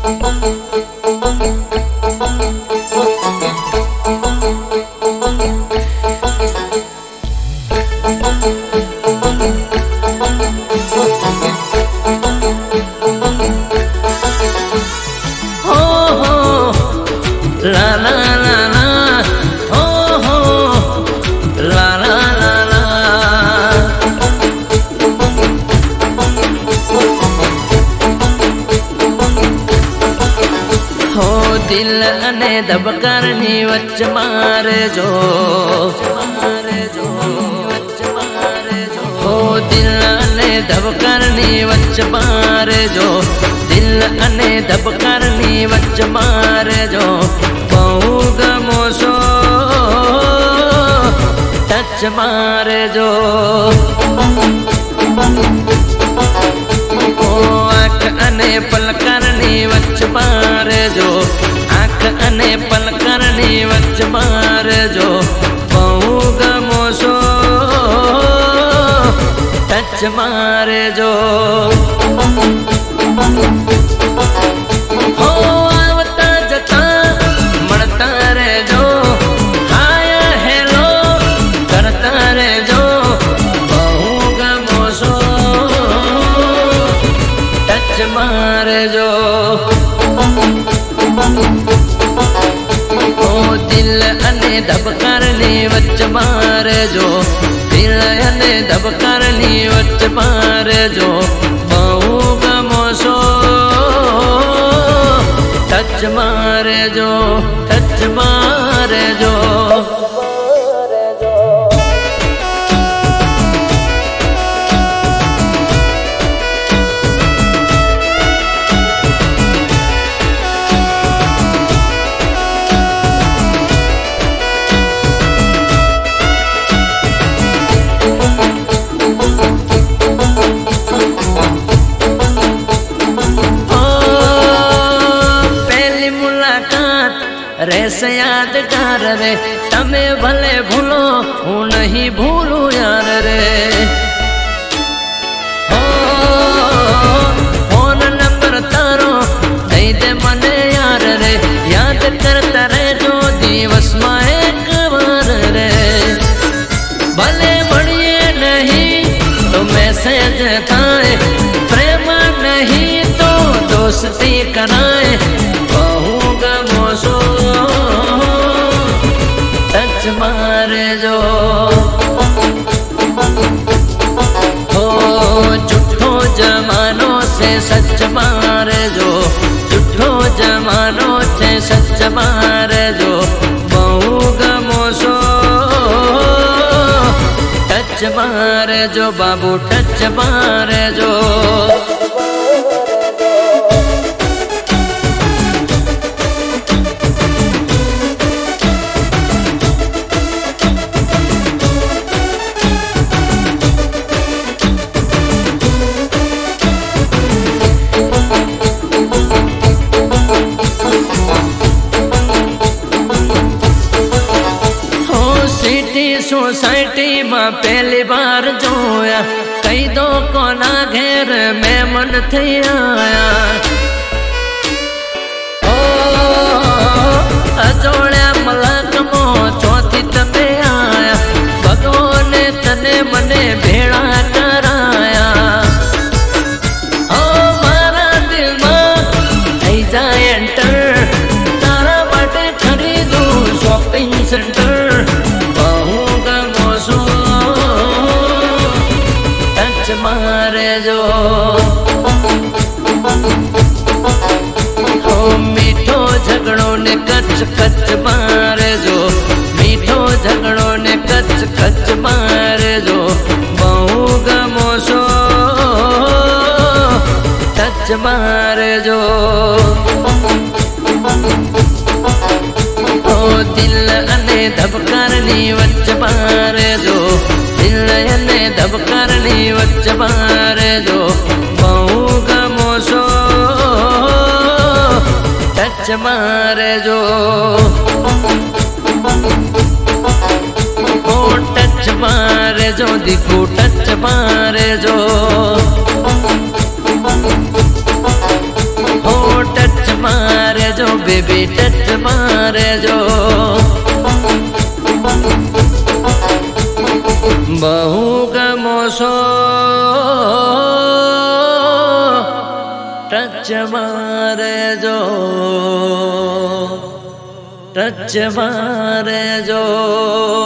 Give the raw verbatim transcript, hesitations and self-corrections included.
दिल अने धबकारनी वच्च मारे जो मारे जो वच्च मारे जो हो दिल अने धबकारनी वच्च मारे जो दिल अने धबकारनी वच्च मारे जो बहु गमो सो टच मारे जो आँख अने पलकारनी वच्च मारे जो आँख अने पलकारनी वच्च मारे जो बहु गमो सो टच मारे जो हो आवता जता मळता रे जो हाय हेलो करता रे जो बहु गमो सो टच मारे जो ओ दिल अने धबकारनी वच्च मारे जो दिल अने धबकारनी वच्च मारे जो बहु गमो सो टच मारे जो टच मारे जो रेस यादगार रे तमे भले भूलो हूँ नहीं भूलू यार रे ओ फोन नंबर तारो दई दे मने यार रे याद करता रे जो दिवस में एक बार रे भले मळिए नहीं तो मैसेज थाए प्रेम नहीं तो दोस्ती कराए बहु गमो सो टच मारे जो हो झूठो जमानो से सच मारे जो झूठो जमानो से सच मारे जो बहु गमो सो टच मारे जो बाबू टच मारे जो सोसाइटी में पहली बार जोया कई दो कोना घेर में मन थी आया ओ अजोड़िया मलक मो चौथी तमे आया भगवान ने तने मने भेड़ा कराया ओ मारा दिल में आई जाए एंटर तारा बाटे खरीदू शॉपिंग सेंटर मारे जो हो मीठो झगड़ो ने कच कच मारे जो मीठो झगड़ो ने कच कच मारे जो बहु गमो सो टच मारे जो हो दिल अने धबकारनी वच्च मारे जो दिल अने धबकारनी वच्च मारे जो बहु गमो सो टच मारे जो ओ टच मारे जो दिखो टच मारे जो ओ टच બી ટચ મારે જો બહુ ગમો છો ટચ મારે જો ટચ મારે જો